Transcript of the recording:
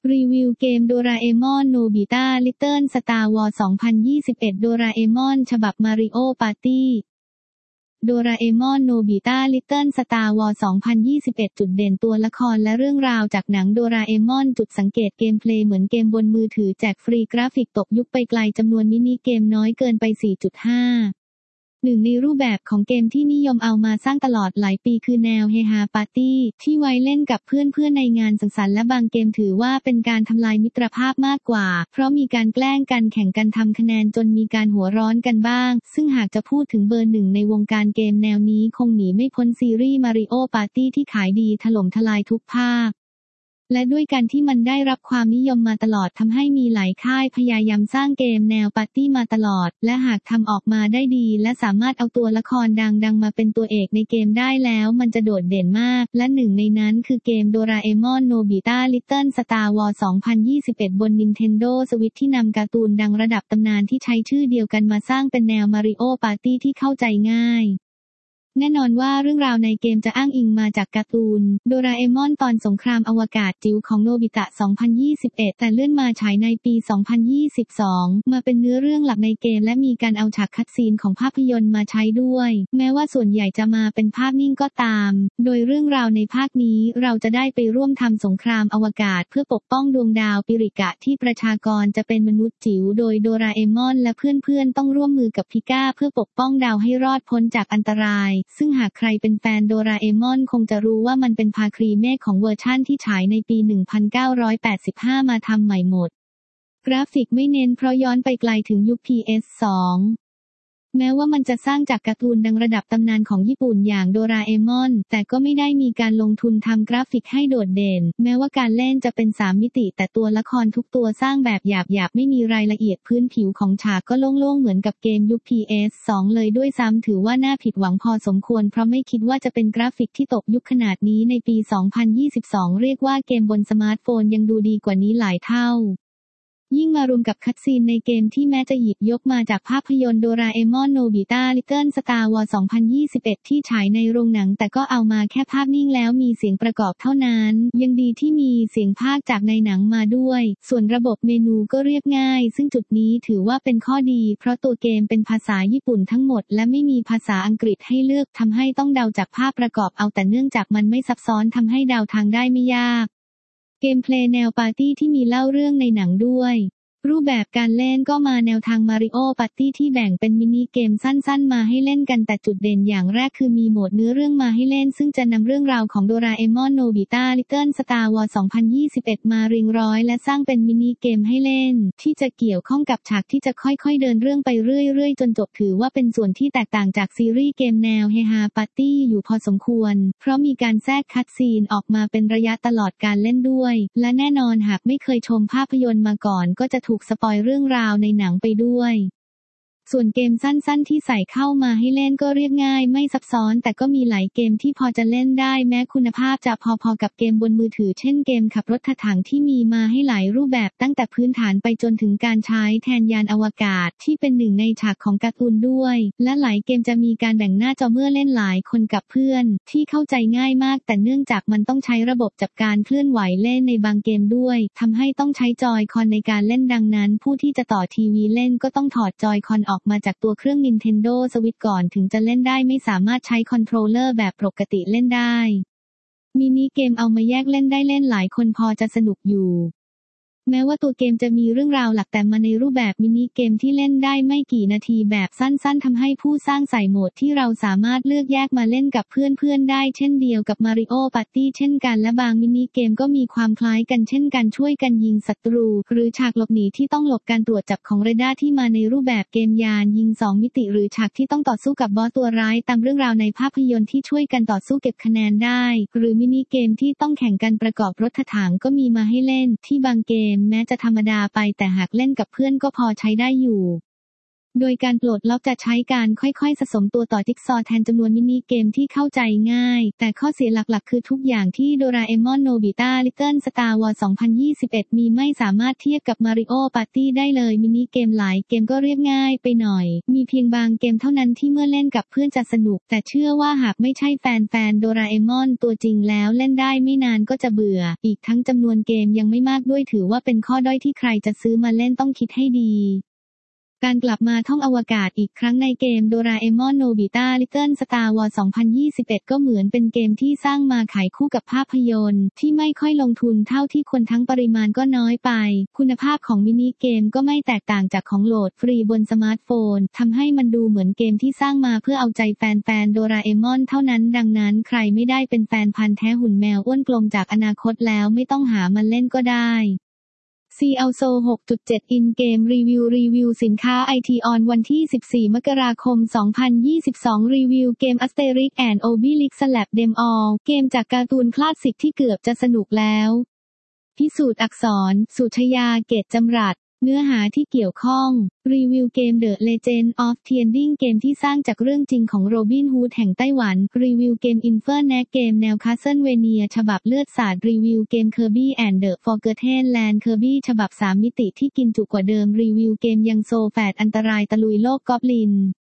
รีวิวเกมโดราเอมอนโนบิตะลิตเติ้ลสตาร์วอร์2021โดราเอมอนฉบับมาริโอปาร์ตี้โดราเอมอนโนบิตะลิตเติ้ลสตาร์วอร์2021จุดเด่นตัวละครและเรื่องราวจากหนังโดราเอมอนจุดสังเกตเกมเพลย์เหมือนเกมบนมือถือแจกฟรีกราฟิกตกยุคไปไกลจำนวนมินิเกมน้อยเกินไป 4.5หนึ่งในรูปแบบของเกมที่นิยมเอามาสร้างตลอดหลายปีคือแนวเฮฮาปาร์ตี้ที่ไว้เล่นกับเพื่อนๆในงานสังสรรค์และบางเกมถือว่าเป็นการทำลายมิตรภาพมากกว่าเพราะมีการแกล้งกันแข่งกันทำคะแนนจนมีการหัวร้อนกันบ้างซึ่งหากจะพูดถึงเบอร์หนึ่งในวงการเกมแนวนี้คงหนีไม่พ้นซีรีส์มาริโอปาร์ตี้ที่ขายดีถล่มทลายทุกภาคและด้วยการที่มันได้รับความนิยมมาตลอดทำให้มีหลายค่ายพยายามสร้างเกมแนวปาร์ตี้มาตลอดและหากทำออกมาได้ดีและสามารถเอาตัวละครดังๆมาเป็นตัวเอกในเกมได้แล้วมันจะโดดเด่นมากและหนึ่งในนั้นคือเกมโดราเอมอนโนบิตะลิตเติ้ลสตาร์วอร์2021บน Nintendo Switch ที่นำการ์ตูนดังระดับตำนานที่ใช้ชื่อเดียวกันมาสร้างเป็นแนวมาริโอปาร์ตี้ที่เข้าใจง่ายแน่นอนว่าเรื่องราวในเกมจะอ้างอิงมาจากการ์ตูนโดราเอมอนตอนสงครามอวกาศจิ๋วของโนบิตะ2021แต่เลื่อนมาฉายในปี2022มาเป็นเนื้อเรื่องหลักในเกมและมีการเอาฉากคัตซีนของภาพยนตร์มาใช้ด้วยแม้ว่าส่วนใหญ่จะมาเป็นภาพนิ่งก็ตามโดยเรื่องราวในภาคนี้เราจะได้ไปร่วมทำสงครามอวกาศเพื่อปกป้องดวงดาวปิริกะที่ประชากรจะเป็นมนุษย์จิ๋วโดยโดราเอมอนและเพื่อนๆต้องร่วมมือกับพิก้าเพื่อปกป้องดาวให้รอดพ้นจากอันตรายซึ่งหากใครเป็นแฟนโดราเอมอนคงจะรู้ว่ามันเป็นภาคีเมฆของเวอร์ชั่นที่ฉายในปี 1985 มาทำใหม่หมดกราฟิกไม่เน้นเพราะย้อนไปไกลถึงยุค PS2 แม้ว่ามันจะสร้างจากการ์ตูนดังระดับตำนานของญี่ปุ่นอย่างโดราเอมอนแต่ก็ไม่ได้มีการลงทุนทำกราฟิกให้โดดเด่นแม้ว่าการเล่นจะเป็น3มิติแต่ตัวละครทุกตัวสร้างแบบหยาบๆไม่มีรายละเอียดพื้นผิวของฉากก็โล่งๆเหมือนกับเกมยุค PS2 เลยด้วยซ้ำถือว่าน่าผิดหวังพอสมควรเพราะไม่คิดว่าจะเป็นกราฟิกที่ตกยุคขนาดนี้ในปี 2022 เรียกว่าเกมบนสมาร์ทโฟนยังดูดีกว่านี้หลายเท่ายิ่งมารวมกับคัตซีนในเกมที่แม้จะหยิบยกมาจากภาพยนตร์โดราเอมอนโนบิตะลิตเติ้ลสตาร์วอร์2021ที่ฉายในโรงหนังแต่ก็เอามาแค่ภาพนิ่งแล้วมีเสียงประกอบเท่านั้นยังดีที่มีเสียงพากย์จากในหนังมาด้วยส่วนระบบเมนูก็เรียบง่ายซึ่งจุดนี้ถือว่าเป็นข้อดีเพราะตัวเกมเป็นภาษาญี่ปุ่นทั้งหมดและไม่มีภาษาอังกฤษให้เลือกทำให้ต้องเดาจากภาพประกอบเอาแต่เนื่องจากมันไม่ซับซ้อนทำให้เดาทางได้ไม่ยากเกมเพลย์แนวปาร์ตี้ที่มีเล่าเรื่องในหนังด้วยรูปแบบการเล่นก็มาแนวทางมาริโอปาร์ตี้ที่แบ่งเป็นมินิเกมสั้นๆมาให้เล่นกันแต่จุดเด่นอย่างแรกคือมีโหมดเนื้อเรื่องมาให้เล่นซึ่งจะนำเรื่องราวของโดราเอมอนโนบิตะลิตเติ้ลสตาร์วอร์2021มาเรียงร้อยและสร้างเป็นมินิเกมให้เล่นที่จะเกี่ยวข้องกับฉากที่จะค่อยๆเดินเรื่องไปเรื่อยๆจนจบถือว่าเป็นส่วนที่แตกต่างจากซีรีส์เกมแนวเฮฮาปาร์ตี้อยู่พอสมควรเพราะมีการแทรกคัตซีนออกมาเป็นระยะตลอดการเล่นด้วยและแน่นอนหากไม่เคยชมภาพยนตร์มาก่อนก็จะถูกสปอยเรื่องราวในหนังไปด้วยส่วนเกมสั้นๆที่ใส่เข้ามาให้เล่นก็เรียบง่ายไม่ซับซ้อนแต่ก็มีหลายเกมที่พอจะเล่นได้แม้คุณภาพจะพอๆกับเกมบนมือถือเช่นเกมขับรถถังที่มีมาให้หลายรูปแบบตั้งแต่พื้นฐานไปจนถึงการใช้แทนยานอวกาศที่เป็นหนึ่งในฉากของการ์ตูนด้วยและหลายเกมจะมีการแบ่งหน้าจอเมื่อเล่นหลายคนกับเพื่อนที่เข้าใจง่ายมากแต่เนื่องจากมันต้องใช้ระบบจับการเคลื่อนไหวเล่นในบางเกมด้วยทำให้ต้องใช้จอยคอนในการเล่นดังนั้นผู้ที่จะต่อทีวีเล่นก็ต้องถอดจอยคอนออกมาจากตัวเครื่อง Nintendo Switch ก่อนถึงจะเล่นได้ไม่สามารถใช้คอนโทรลเลอร์แบบปกติเล่นได้มินิเกมเอามาแยกเล่นได้เล่นหลายคนพอจะสนุกอยู่แม้ว่าตัวเกมจะมีเรื่องราวหลักแต่มาในรูปแบบมินิเกมที่เล่นได้ไม่กี่นาทีแบบสั้นๆทำให้ผู้สร้างใส่โหมดที่เราสามารถเลือกแยกมาเล่นกับเพื่อนๆได้เช่นเดียวกับ Mario Party เช่นกันและบางมินิเกมก็มีความคล้ายกันเช่นการช่วยกันยิงศัตรูหรือฉากหลบหนีที่ต้องหลบการตรวจจับของเรดาร์ที่มาในรูปแบบเกมยานยิง2มิติหรือฉากที่ต้องต่อสู้กับบอสตัวร้ายตามเรื่องราวในภาพยนตร์ที่ช่วยกันต่อสู้เก็บคะแนนได้หรือมินิเกมที่ต้องแข่งกันประกอบรถถังก็มีมาให้เล่นที่บางเกมแม้จะธรรมดาไปแต่หากเล่นกับเพื่อนก็พอใช้ได้อยู่โดยการปลดล็อกจะใช้การค่อยๆสะสมตัวต่อจิ๊กซอว์แทนจำนวนมินิเกมที่เข้าใจง่ายแต่ข้อเสียหลักๆคือทุกอย่างที่โดราเอมอนโนบิตะลิตเติ้ลสตาร์วอร์2021มีไม่สามารถเทียบกับมาริโอปาร์ตี้ได้เลยมินิเกมหลายเกมก็เรียบง่ายไปหน่อยมีเพียงบางเกมเท่านั้นที่เมื่อเล่นกับเพื่อนจะสนุกแต่เชื่อว่าหากไม่ใช่แฟนโดราเอมอนตัวจริงแล้วเล่นได้ไม่นานก็จะเบื่ออีกทั้งจำนวนเกมยังไม่มากด้วยถือว่าเป็นข้อด้อยที่ใครจะซื้อมาเล่นต้องคิดให้ดีการกลับมาท่องอวกาศอีกครั้งในเกมโดราเอมอนโนบิตะลิตเติ้ลสตาร์วอร์2021ก็เหมือนเป็นเกมที่สร้างมาขายคู่กับภาพยนตร์ที่ไม่ค่อยลงทุนเท่าที่ควรทั้งปริมาณก็น้อยไปคุณภาพของมินิเกมก็ไม่แตกต่างจากของโหลดฟรีบนสมาร์ทโฟนทำให้มันดูเหมือนเกมที่สร้างมาเพื่อเอาใจแฟนโดราเอมอนเท่านั้นดังนั้นใครไม่ได้เป็นแฟนพันธุ์แท้หุ่นแมวอ้วนกลมจากอนาคตแล้วไม่ต้องหามันเล่นก็ได้CLSO 6.7 In Game Review สินค้า IT on วันที่ 14 มกราคม 2022 รีวิวเกม Asterix and Obelix Slap Them All เกมจากการ์ตูนคลาสสิกที่เกือบจะสนุกแล้วพิสูจน์อักษรสุชยาเกตจำรัดเนื้อหาที่เกี่ยวข้องรีวิวเกม The Legend of Tianjin เกมที่สร้างจากเรื่องจริงของโรบินฮูดแห่งไต้หวันรีวิวเกม Infernape เกมแนว Castlevania ฉบับเลือดสาดรีวิวเกม Kirby and the Forgotten Land Kirby ฉบับ3มิติที่กินจุกว่าเดิมรีวิวเกมยังโซแฟดอันตรายตะลุยโลกกอบลิน